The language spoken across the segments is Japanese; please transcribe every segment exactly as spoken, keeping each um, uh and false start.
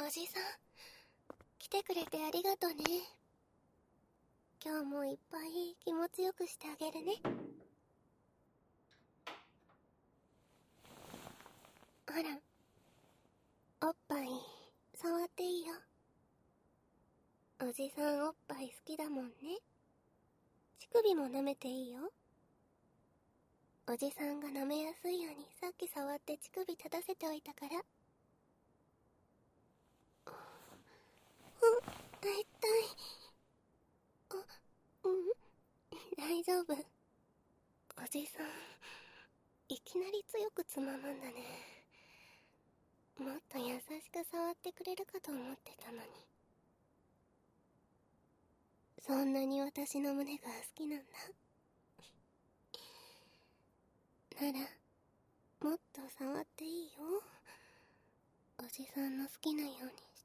おじさん、来てくれてありがとね。今日もいっぱい気持ちよくしてあげるね。ほら、おっぱい触っていいよ。おじさんおっぱい好きだもんね。乳首も舐めていいよ。おじさんが舐めやすいようにさっき触って乳首立たせておいたから。痛い。あ、うん、大丈夫。おじさん、いきなり強くつまむんだね。もっと優しく触ってくれるかと思ってたのに。そんなに私の胸が好きなんだ。なら、もっと触っていいよ。おじさんの好きなようにして。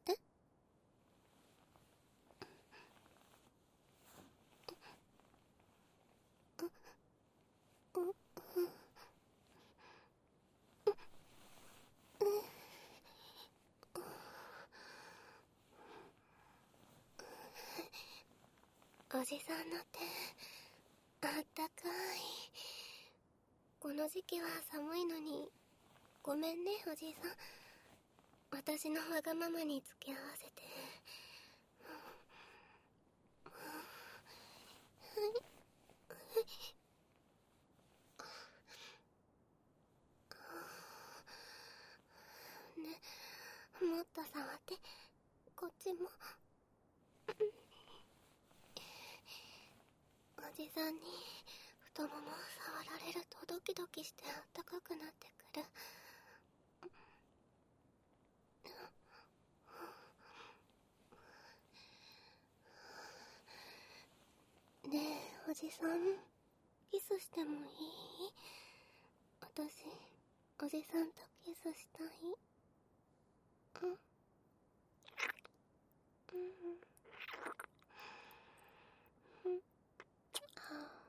おじさんの手、あったかい。この時期は寒いのに、ごめんね、おじさん。私のわがままに付き合わせて。ね、もっと触って、こっちも。おじさんに太ももを触られるとドキドキしてあったかくなってくる。ねえ、おじさん、キスしてもいい？私、おじさんとキスしたい。うん。うん。うん。はあ。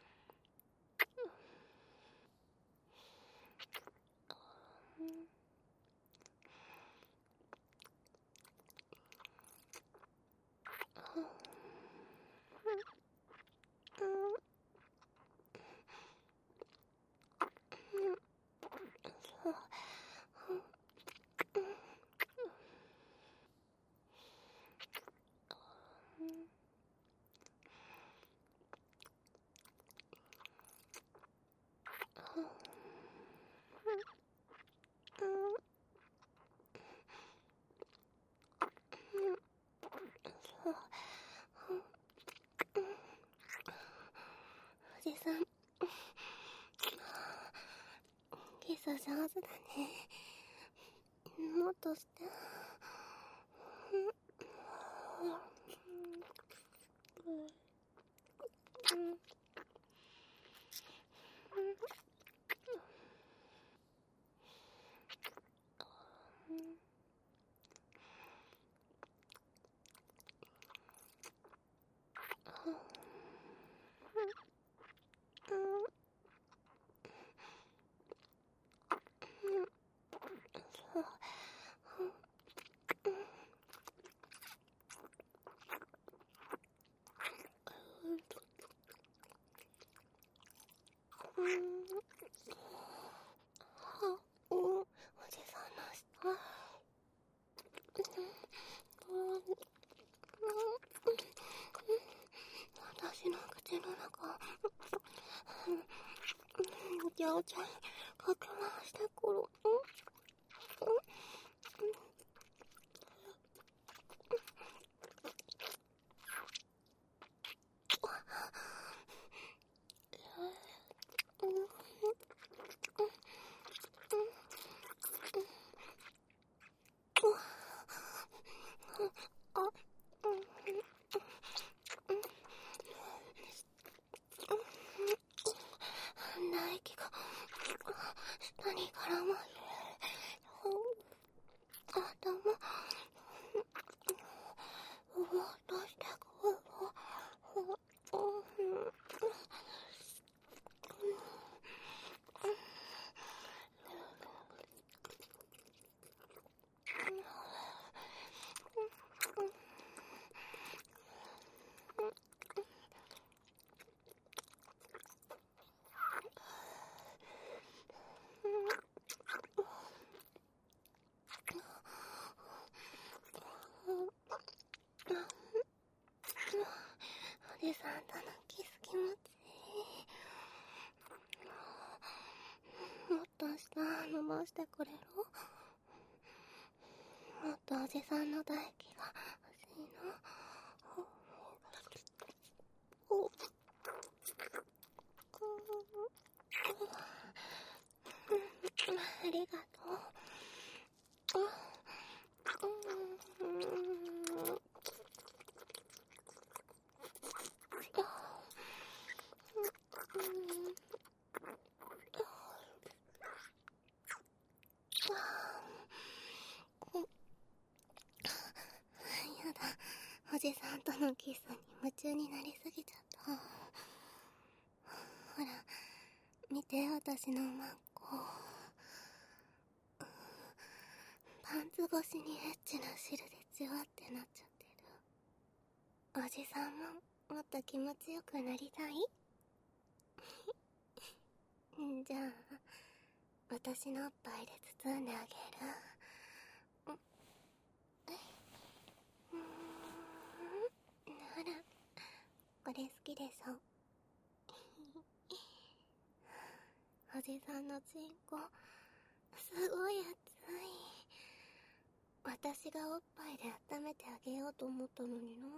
うん。おじさん、キス上手だね。もっとして。おじさんの舌。私の口の中、ぐちゃぐちゃにかき回してくる。唾液が舌に絡まる。頭も落としてくる。 じさんとのキス気持ちいい。もっと下伸ばしてくれる？もっとおじさんの唾液が欲しいの。ありがとう。やだ、おじさんとのキスに夢中になりすぎちゃった。ほら、見て、私のマッコ。パンツ越しにエッチな汁でじわってなっちゃってる。おじさんももっと気持ちよくなりたい？じゃあ、私のおっぱいで包んであげる。うーん、なら、これ好きでしょ。おじさんのチンコ、すごい熱い。私がおっぱいで温めてあげようと思ったのにな。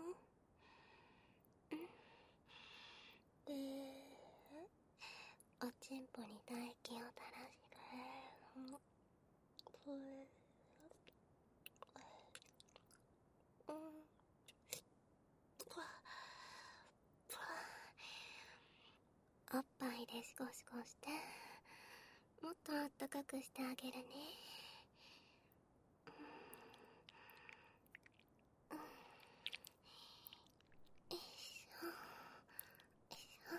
で、おちんぽに唾液を垂らして、うんおっぱいでシコシコして、もっとあったかくしてあげるね。よいしょ、よいしょ。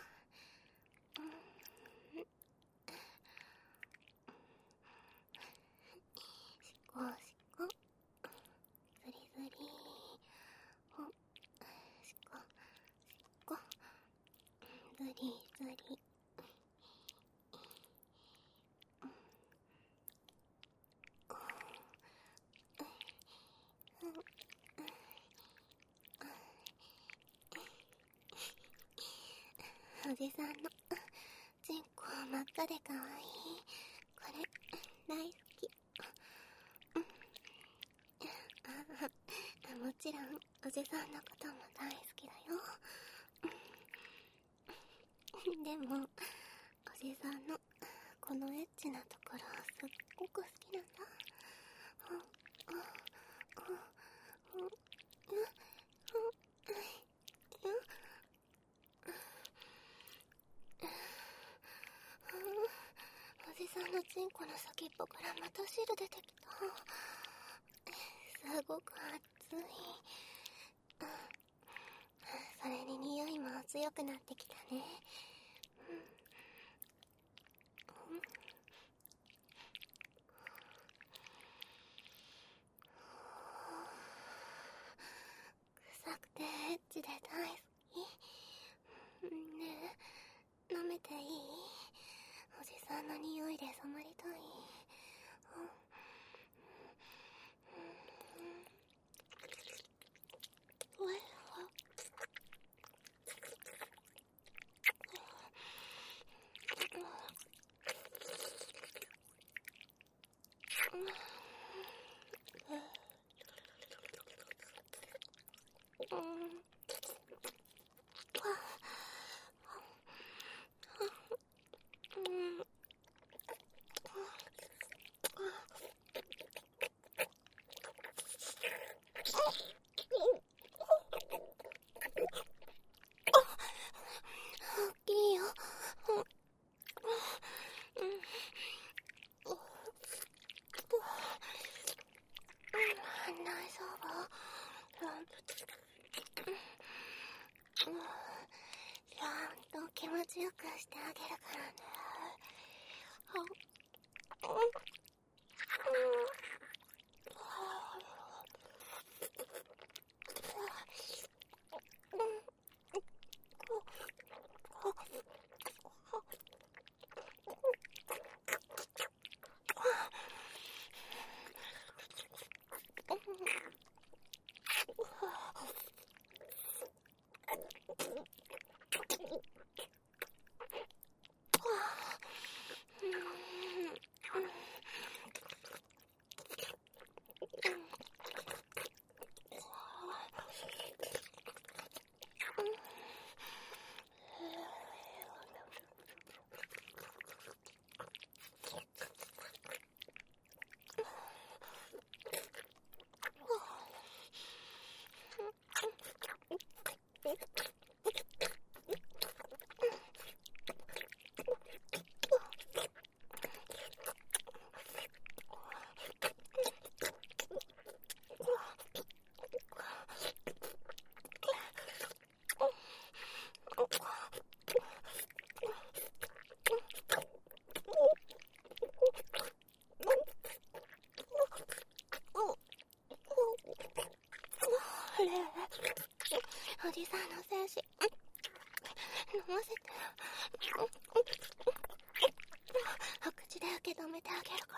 しこしこ、ずりずり、ほ、しこしこ、ずりずり。おじさんのチンコ真っ赤でかわいい。これ大好き。あ、もちろんおじさんのことも大好きだよ。でもおじさんのこのエッチなところすっごく好きなんだ。おじさんのチンコの先っぽからまた汁出てきた。すごく熱い。それに匂いも強くなってきたね。臭くてエッチで大好き。ねえ、舐めていい？おじさんの匂いで染まりたい。大きいよ。大丈夫？ちゃんと気持ちよくしてあげるからね。 口で受け止めてあげるから。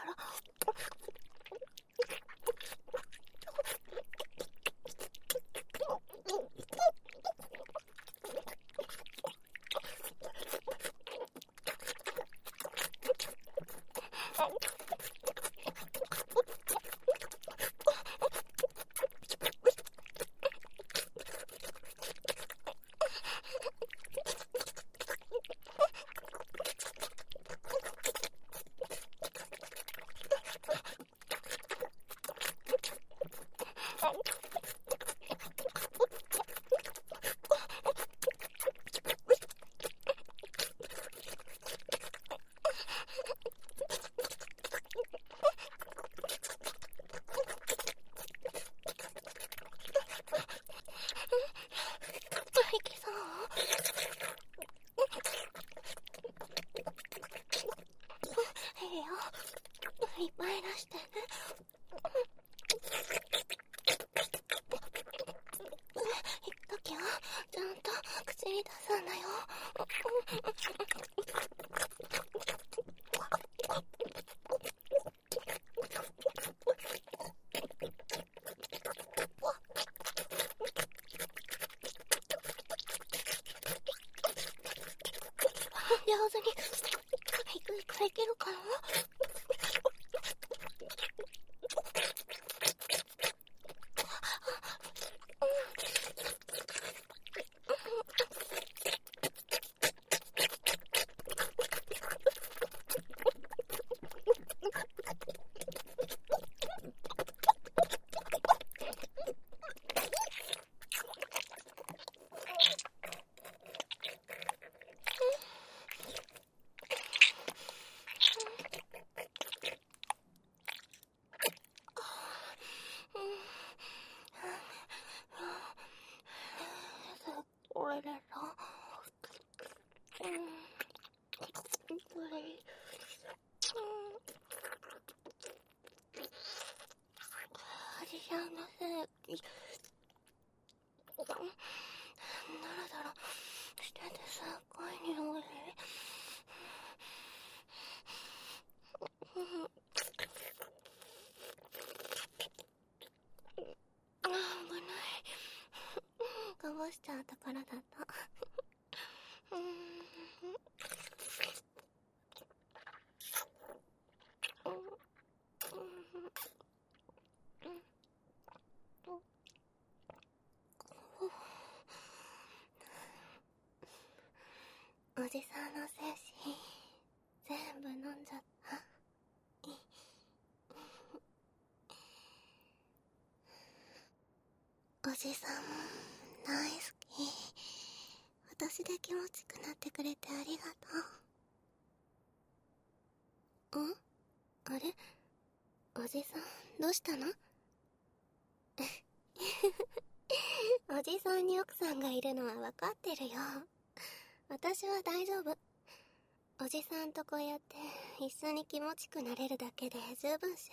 いっぱい出してね。行くときはちゃんと口に出すんだよ。上手にいくいくいけるかな。これだろ。うん。これ。おじさんのせい。ドロドロしててすっごい匂い。危ない。こぼしちゃうところだった。うーん。おじさんの精子全部飲んじゃった。おじさん大好き。私で気持ちくなってくれてありがとう。ん？あれ？おじさんどうしたの？おじさんに奥さんがいるのは分かってるよ。私は大丈夫。おじさんとこうやって一緒に気持ちくなれるだけで十分幸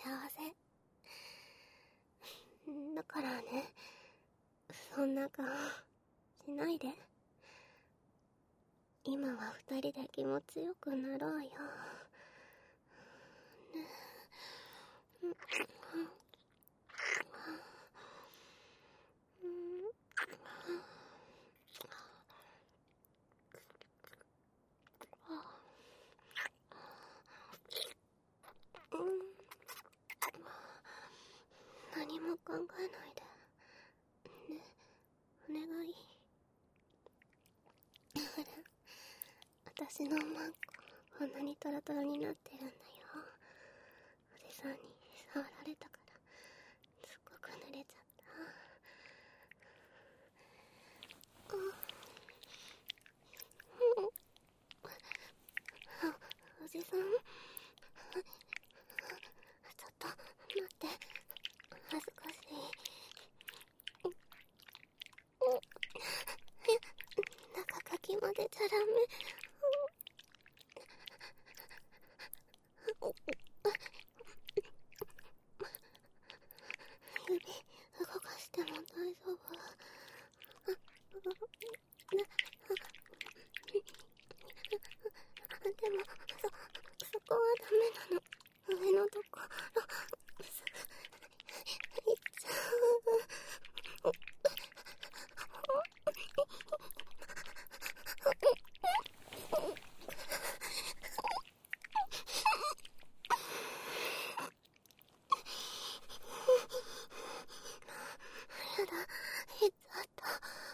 せ。だからね、そんな顔しないで。今は二人で気持ちよくなろうよ。ね。何も考えないでね、お願い。ほら、私のマンコこんなにトロトロになってるんだよ。おじさんに触られたからすっごく濡れちゃった。うんおじさん、ちょっと待って、恥ずかしい。中かきまでちゃダメ。指動かしても大丈夫？ でも、そ、そこはダメなの。上のところ、すぐ、行っちゃう。やだ、行っちゃった。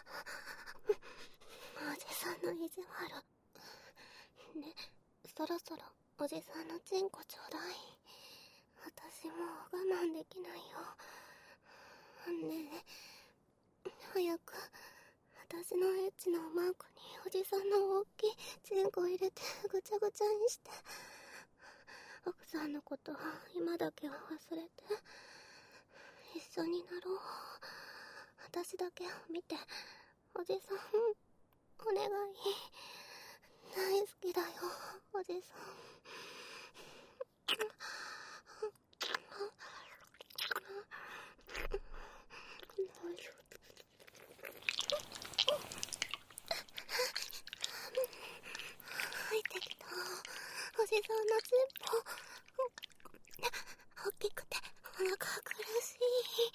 おじさんの意地悪。ね、そろそろおじさんのチンコちょうだい。私もう我慢できないよ。ねえ、早く私のエッチのマークにおじさんの大きいチンコ入れてぐちゃぐちゃにして。奥さんのことは今だけは忘れて一緒になろう。私だけを見て、おじさんお願い。大好きだよ、おじさん。入ってきた。おじさんのチンポ大きくてお腹苦しい。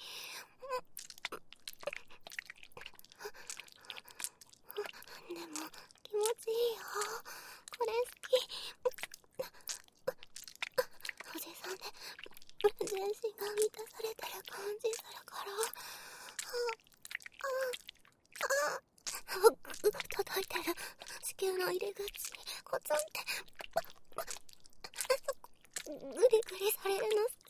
でも気持ちいいよ。これ好き。おじさんで全身が満たされてる感じするから。あああ届いてる。子宮の入り口コツンってグリグリされるの好き。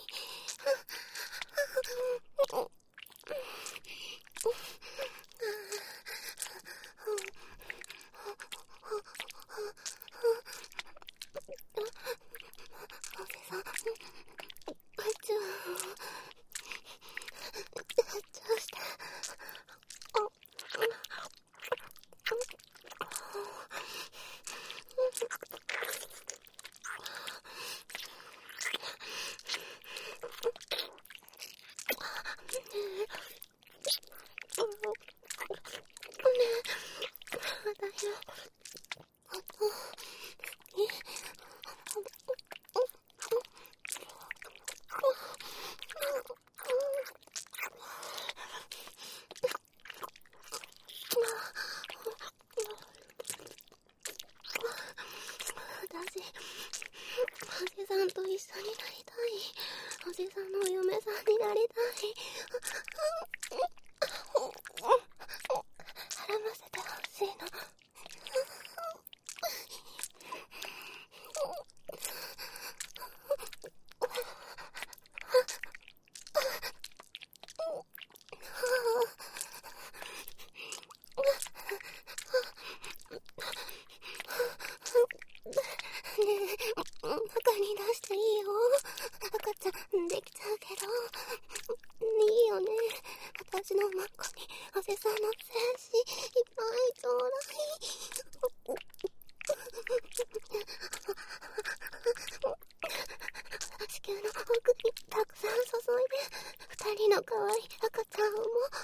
おじさん、チューチューして。私、おじさんと一緒になりたい。おじさんのお嫁さんになりたい。絡ませてほしいの。ねえ、中に出していいよ。赤ちゃんできちゃうけどいいよね。私のマッコにおじさんの精子いっぱいちょうだい。子宮の奥にたくさん注いで二人の可愛い赤ちゃんをも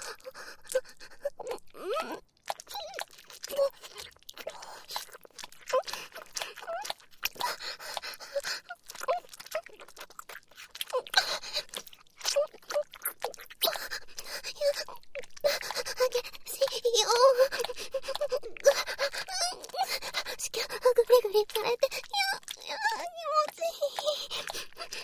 子宮がグリグリされて、いや、いや、気持ちいい。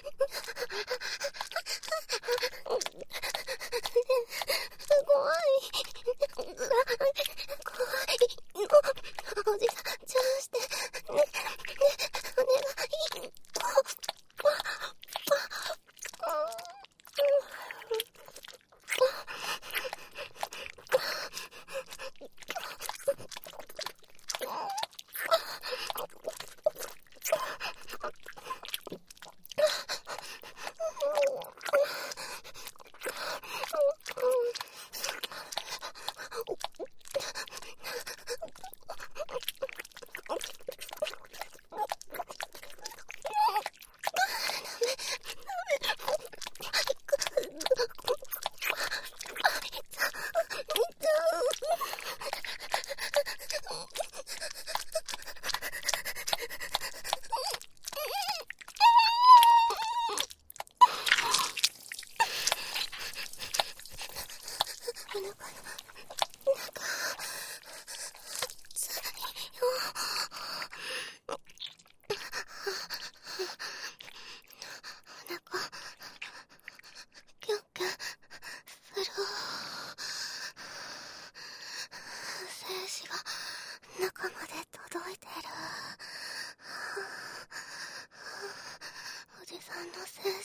怖い。怖い。おじさん、チューして。ね、ね、お願い。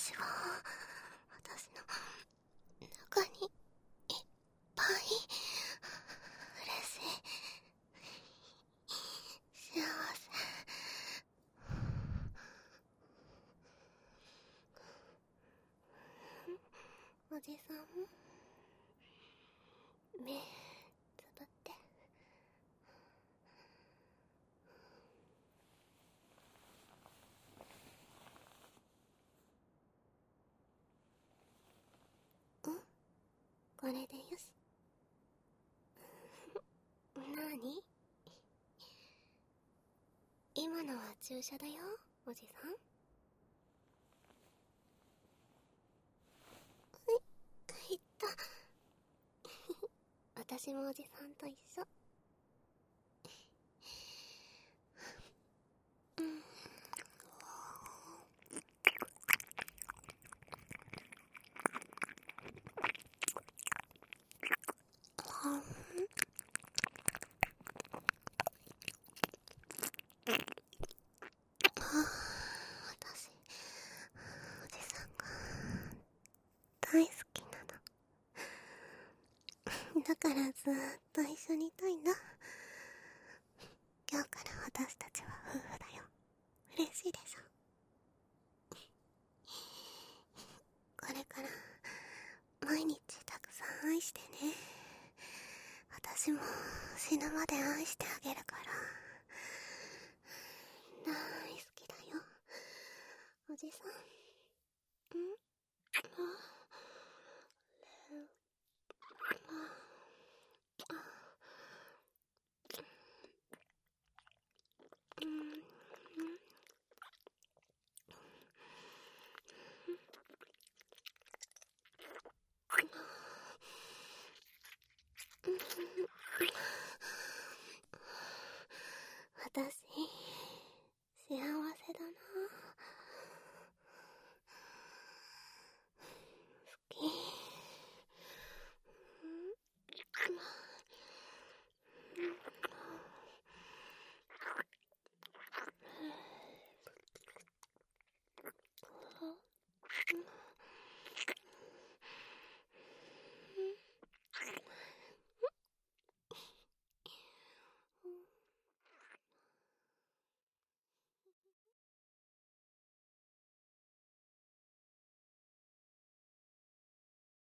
私は私の中にいっぱい嬉しい幸せおじさん目つぶってんこれでよしなに今のは注射だよおじさんはいいった私もおじさんと一緒うん私おじさんが大好きなのだからずーっと一緒にいたいんだ今日から私たちは夫婦だよ嬉しいでしょこれから毎日たくさん愛してね私も死ぬまで愛してあげるから大好きだよおじさんんあうん私